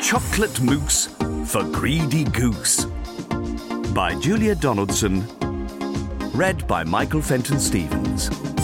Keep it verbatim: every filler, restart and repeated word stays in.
Chocolate Mousse for Greedy Goose by Julia Donaldson. Read by Michael Fenton Stevens.